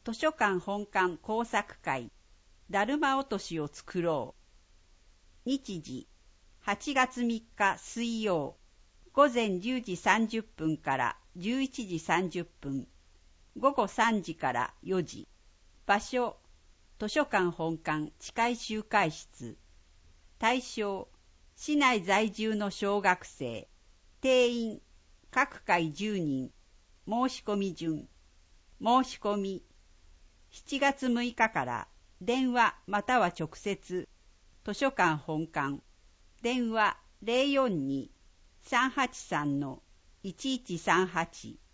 図書館本館工作会だるま落としを作ろう。日時8月3日水曜午前10時30分から11時30分、午後3時から4時。場所図書館本館地下集会室。対象市内在住の小学生。定員各回10人。申し込み順。申し込み7月6日から電話または直接図書館本館電話 042-383-1138